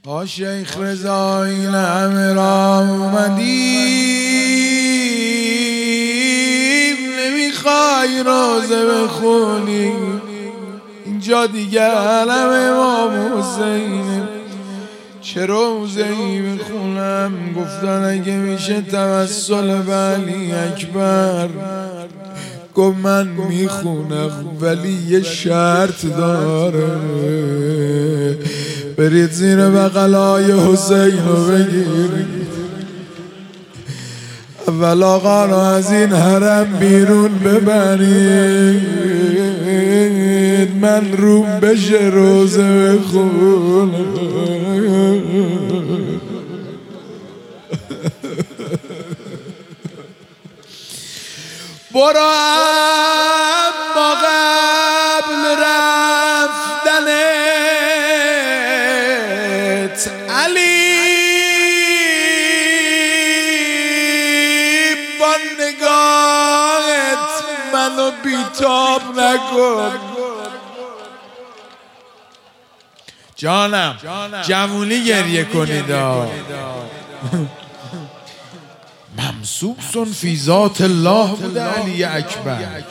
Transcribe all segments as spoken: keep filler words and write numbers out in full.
ها شیخ رضا این همه را اومدیم، نمیخوای روزه بخونی؟ اینجا دیگه علم امام حسینه، چه روزه ای بخونم؟ گفتن اگه میشه توسل به علی اکبر. گفت من میخونم ولی یه شرط داره، برید زیر بغلای حسین رو بگیرید، اول آقا رو از این حرم بیرون ببرید، من روم بشه روزه بخونم. برو اما قبل رفتنت علی با نگاهت منو بیتاب نکن. جانم جوونی گریه کنید. ممسوسون فی ذات الله بوده علی اکبر.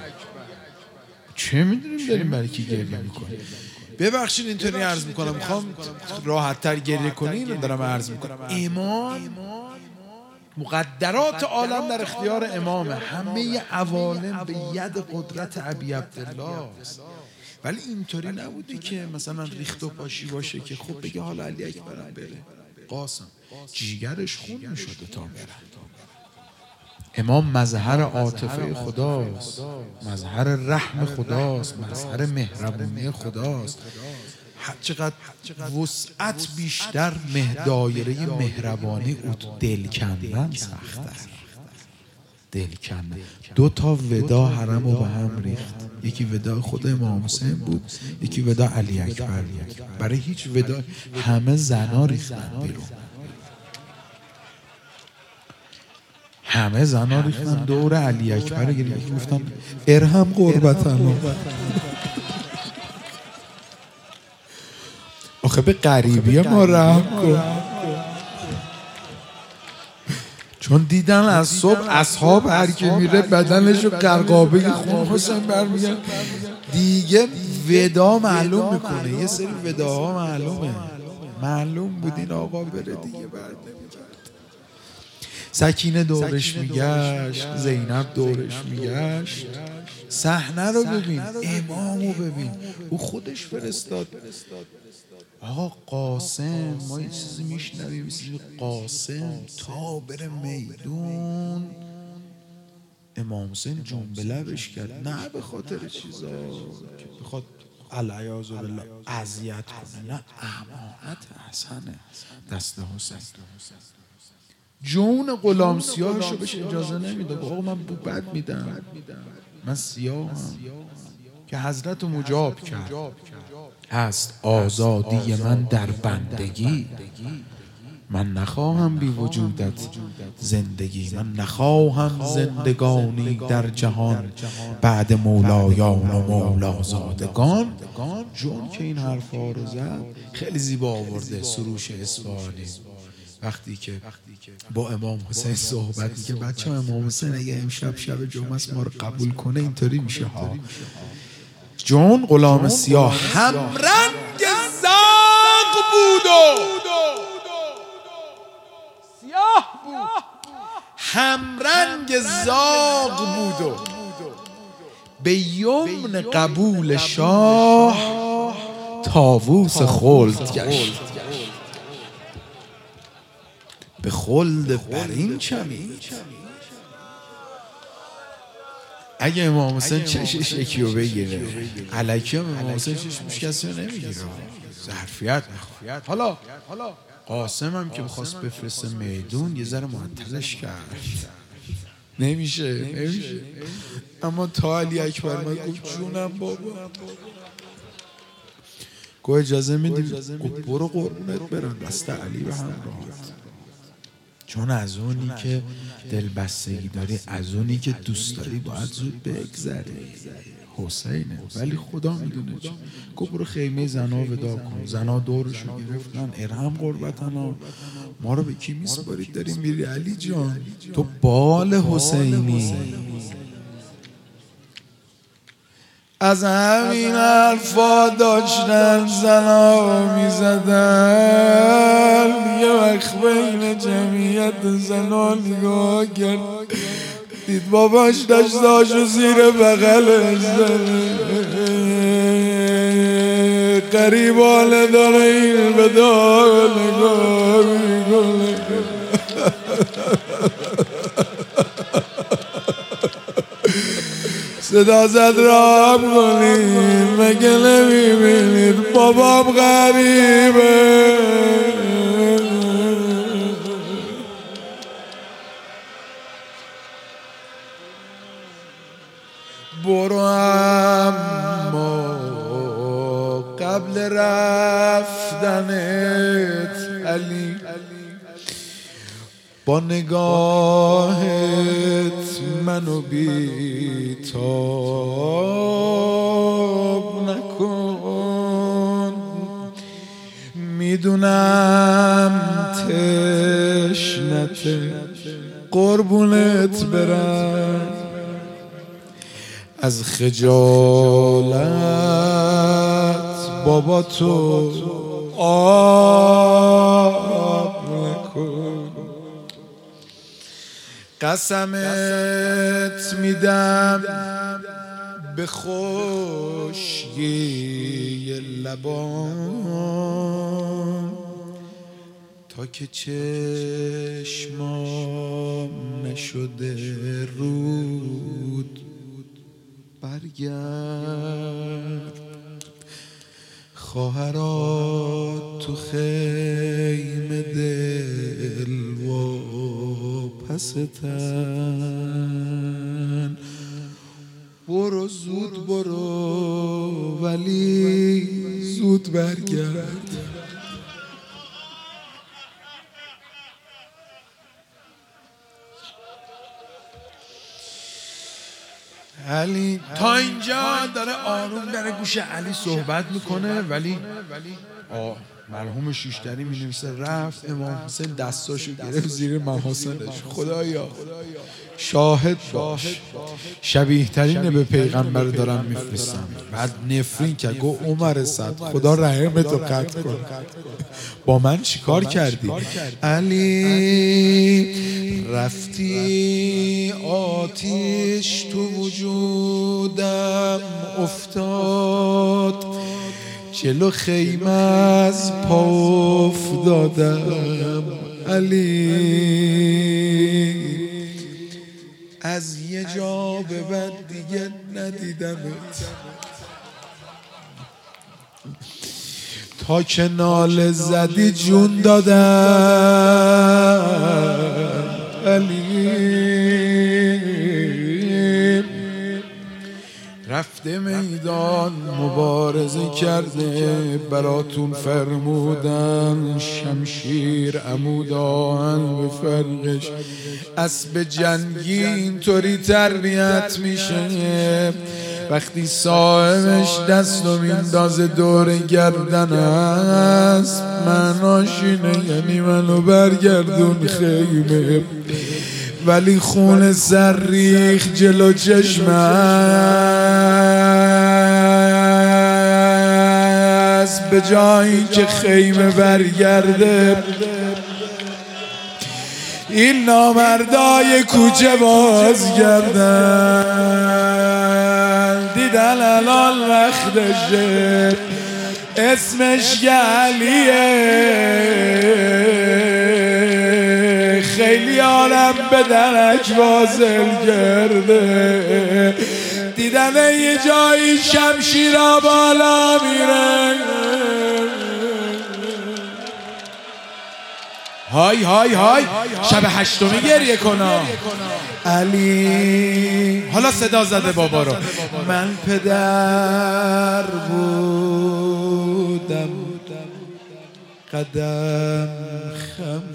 چه میدونیم داریم برای کی گریه میکنیم؟ ببخشید اینطوری عرض میکنم، میخوام راحت تر گریه کنی، اینو دارم عرض میکنم. ایمان مقدرات عالم در اختیار امامه، همه عوالم به ید قدرت ابی عبدالله است. ولی اینطوری نبودی که مثلا ریخت و پاشی باشه که خب بگه حالا علی اکبرم بره. قاسم جیگرش خون میشده تا بره. امام مظهر عاطفه خداست، مظهر رحم خداست، مظهر مهربونی خداست. هر چقدر وسعت بیشتر، دایره مهربانی او دل کندن سخت‌تر. دل کندن. دو تا ودا حرم رو به هم ریخت. یکی ودا خود امام حسین بود، یکی ودا علی اکبر بود. برای هیچ ودا همه زنا ریختن بیرون، همه زنا ریختن دور علی اکبر گریه، گفتن ارحم قربتنا. آخه به غریبی ما رحم کن. چون دیدن از صبح اصحاب هر کی میره بدنشو قرقابه خون حسین برمیگن، دیگه ودا معلوم میکنه. یه سری وداها معلومه، معلوم بود این آقا بره دیگه برد نمیگرد. سکینه دورش میگشت، زینب دورش میگشت. صحنه رو ببین، امامو ببین، او خودش فرستاد. آقا قاسم، ما یه چیزی میشنویم، یه چیزی قاسم تا بره میدون امام حسین جنب لبش کرد، نه به خاطر چیزا که بخواد العیاذ بالله اذیت کنه، نه امانت حسنه دست حسین. جون غلام سیاهشو بهش اجازه نمیده. آقا من بو بد میدم، من سیاهم، که حضرت مجاب کرد. هست آزادی من در بندگی، من نخواهم بی وجودت زندگی، من نخواهم زندگانی در جهان بعد مولایان و مولازادگان. جون که این حرفا رو زد خیلی زیبا آورده سروش اصفهانی وقتی که با امام حسین صحبت میگه بچه ها امام حسین اگه امشب شب جمعه است ما رو قبول کنه اینطوری میشه ها. جون غلام سیاه همرنگ زاغ بود و سیاه بود، همرنگ زاغ بود و به یمن قبول شاه طاووس خلد گشت، به خلد برین چمید. اگه امام حسین چشش یکی رو بگیره الکی هم امام حسین چشمش کسی رو نمیگیره، ظرفیت میخواد. حالا قاسم هم که بخواست بفرسته میدون یه ذره معطلش کرد، نمیشه نمیشه اما تا علی اکبر من گفت جونم بابا، گفت اجازه میدیم، گفت برو قربونت برم دست علی به همراهت. چون از اونی که دلبستگی داری، از اونی که دوست داری باید زود بگذری. حسینه، ولی خدا میدونه چی. گفت برو خیمه زنا ودا کن. زنا دورشو گرفتن، ارحم قربتنا، ما رو به کی میسپارید داریم میری علی جان؟ تو بال حسینی. از همین حرفا داشتن زنا میزدن. یه وقت بین جمعیت زنا نگاه کرد، دید باباش داشت داشو زیر بغلش زده. قریبانه داره این به دار نگاه میکنه. صدا زد رام کنید، مگه نمیبینید بابام غریبه. برو اما قبل رفتنت علی با نگاهت منو بیتاب نکن. میدونم تشنت قربونت برم، از خجالت بابا تو آب نکن. قسمت میدم به خشکی لبان، تا که چشمام نشده رود برگرد. خواهرات تو خیمه دل و پستن. برو زود برو ولی زود برگرد. علی تا اینجا داره آروم در گوش علی صحبت میکنه، ولی آه مرحوم شیشتری می نویسه رفت امام حسین دستاشو گرفت زیر محاسنش. خدایا شاهد باش، شبیه ترین به پیغمبر دارم میفرستم. بعد نفرین که گو عمر صد خدا رحمتو قطع کن، با من چیکار کردی؟ علی رفتی آتیش تو وجودم افتاد، جلو خیمه از پا افتادم. علی از یه جا به بعد دیگه ندیدمت، تا که ناله زدی جون دادم. علی رفته میدان مبارزه کرده، براتون فرمودن شمشیر عمود آهن به فرقش. اسب جنگی اینطوری تربیت میشه، وقتی صاحبش دستو میندازه دور گردن اسب، معناش اینه یعنی منو برگردون خیمه. ولی خون سر ریخ جلو چشم اسب، به جایی که خیمه برگرده این نامردای کوچه باز گردن. دیدن الان وقتشه، اسمش علیه، خیلی عالم به درک واصل کرده. دیدن یه جایی شمشیرا بالا میره، های های های شب هشتمی گریه کنا. علی حالا صدا زده بابا رو. من پدر بودم قدم خم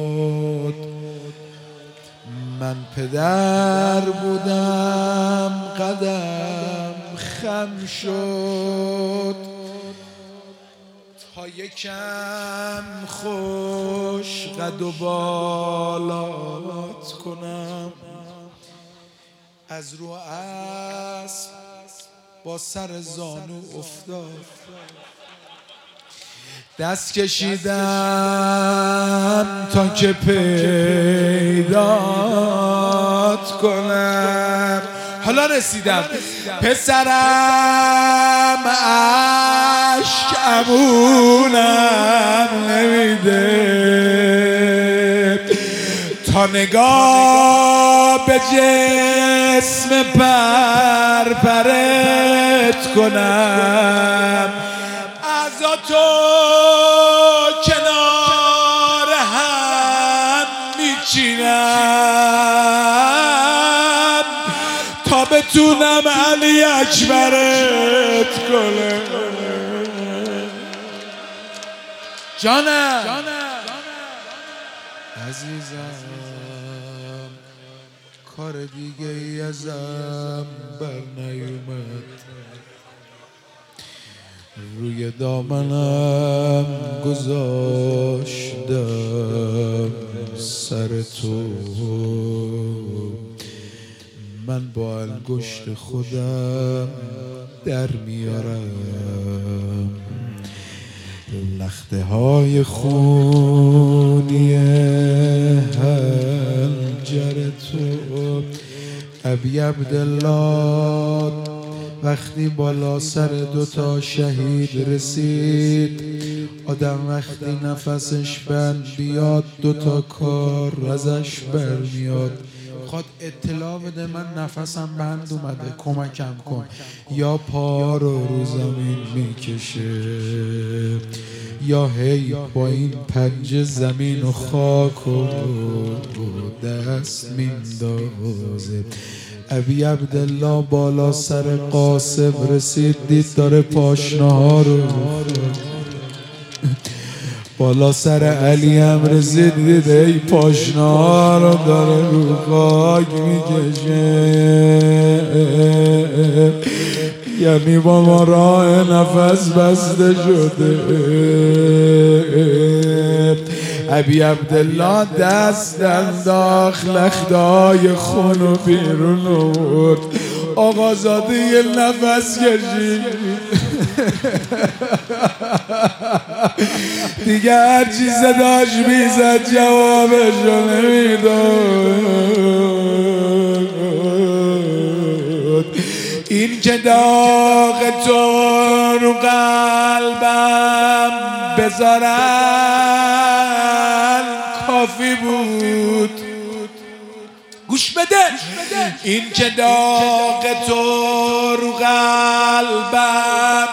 شد، من پدر بودم قدم خم شد تا یکم خوش قد و بالات کنم. از رو اسب با سر زانو افتاد، دست کشیدم تا که پیدات کنم. حالا رسیدم پسرم، عشق امونم نمیده تا نگاه به جسم پرپرت کنم. ازا تو کنار هم میچینم تا بتونم علی اکبرت کنم. جانم عزیزم، کار دیگه ای ازم بر نیومد، روی دامنم گذاشتم سر تو. من با انگشت خودم در میارم لخته های خونی حنجر تو. ابی عبدالله وقتی بالا سر دوتا شهید رسید، آدم وقتی نفسش بند بیاد دوتا کار ازش برمیاد. خود اطلاع بده من نفسم بند اومده، کمکم کن. یا پا رو رو زمین میکشه یا هی با این پنجه زمین و خاک و دست میندازه. ابی عبدالله بالا سر قاسم رسید، دید داره پاشنه رو بالا سر علی هم رسید، دید ای پاشنه ها رو داره رو خاک میکشه. یعنی با ما راه نفس بسته شده. ابی عبدالله دست انداخت لخته‌های خونو بیرون آورد. آقازاده یه نفس کشید دیگه هر چی صداش میزد جوابشو نمیداد. این که داغ تو رو قلبم بذارن کافی بود. گوش بده، این که داغ تو رو قلبم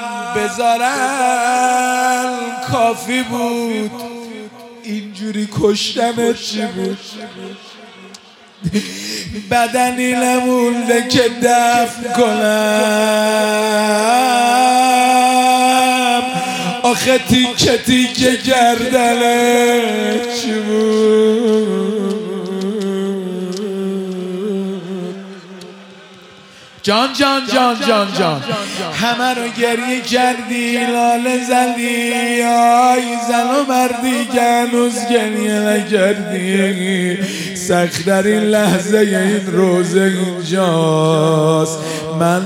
بذارن کافی بود. اینجوری کشتن چی بود؟ بدنی نمونده که دفن کنم. آخه تیکه تیکه گردنه چی بود؟ جان جان جان جان جان همه رو گریه کردی، لاله زدی، آی زن و مردی که هنوز گریه نکردی. سخت در این لحظه این روزه اینجاست. من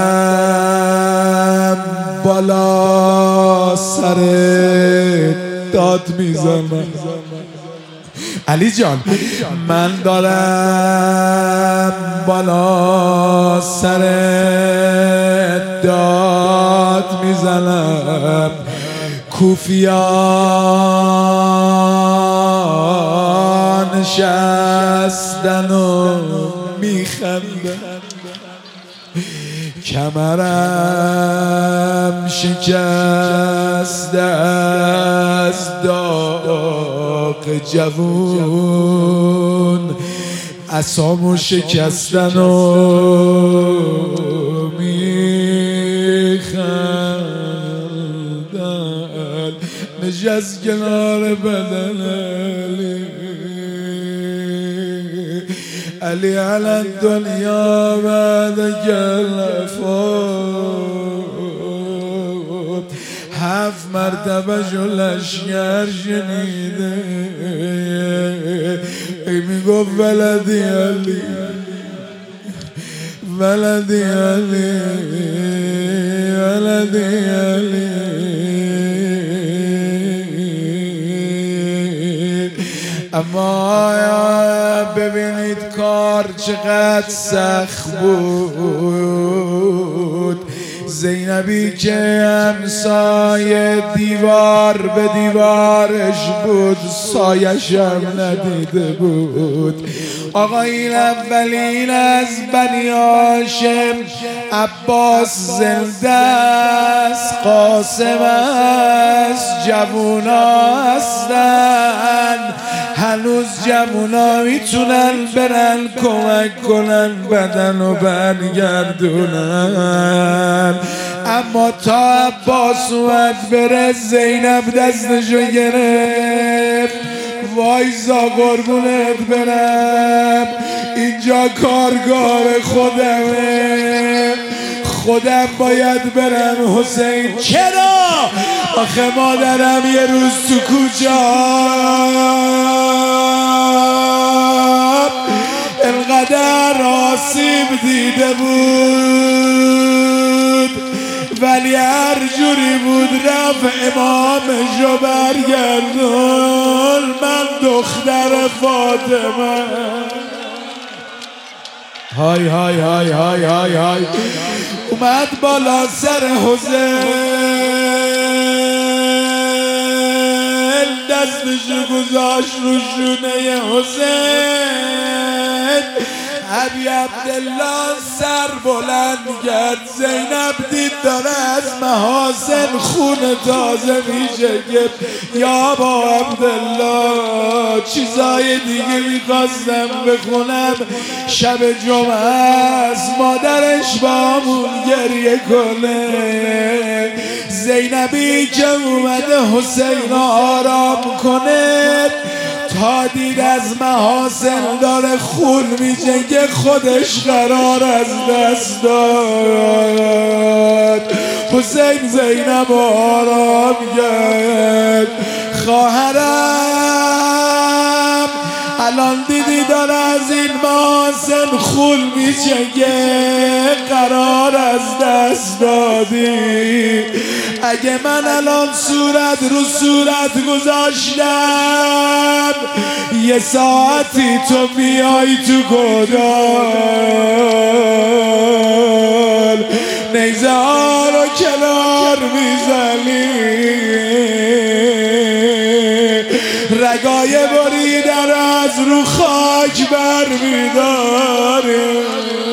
دارم بالا سر داد میزنم علی جان، من دارم بالا سر داد میزنم. کوفیان نشستن و میخندن، کمرم شکست از داغ جوون، عصامو شکستن و میخندن. نشست کنار بدن علی، علی علی الدنیا بعدک الوفات هفت مرتبه شو لشگر شنیده ای میگفت ولدی علی ولدی علی ولدی علی اما ببینید کار چقدر سخت بود زینبی که همسایه دیوار به دیوارش بود سایش هم ندیده بود آقا این اولین از بنی هاشم عباس زنده است قاسم است جوونا هستن هنوز جوونا میتونن برن کمک کنن بدن و برگردونن اما تا عباس اومد بره زینب دستشو گرفت وایزا قربونت برم اینجا کارگار خودمه خودم باید برم حسین چرا؟ آخه مادرم یه روز تو کوچه انقدر آسیب دیده بود ولی هر جوری بود رفت امامشو برگردون من دختر فاطمه های های های های های های اومد بالا سر حسین دستشو گذاشت رو شونه حسین ابی عبدالله سر بلند کرد زینب دید داره از محاسن خون تازه میشه که یا با عبدالله چیزای دیگه میخواستم بخونم شب جمعه است مادرش با همون گریه کنه زینبی که اومده حسین آرام کنه تا دید از محاسن داره خون میجنگه خودش قرار از دست داد حسین زینب آرام کرد خواهرم الان دیدی داره از این محاسن خون میجنگه قرار از دست دادی اگه من الان صورت رو صورت گذاشتم یه ساعتی تو بیای تو گودال نیزه ها رو کنار میزنی رگای بریدن از رو خاک بر میداری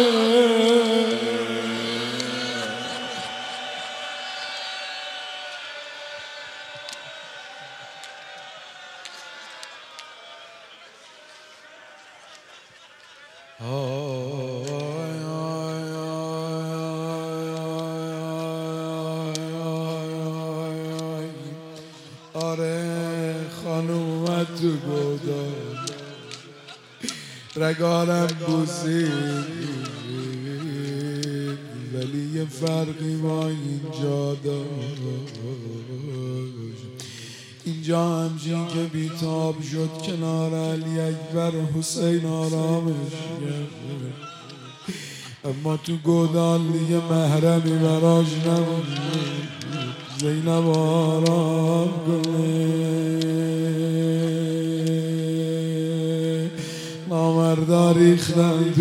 آره خانوم تو گودال رگارم بوسید ولی یه فرقی با اینجا داشت اینجا همچین که بیتاب شد کنار علی اکبر حسین آرامش کرد اما تو گودال دیگه محرمی براش نبود زینب آرام کنه نامردا ریختن تو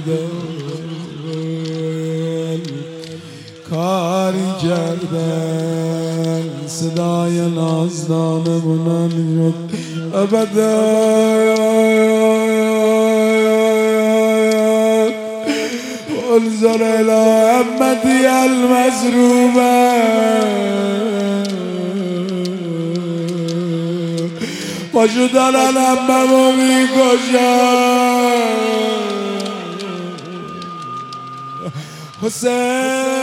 گودال کاری کردن صدای نازدانه بلند شد ابدا انظر الى امتی المظلومه پاشو دارن اممو میکشن حسین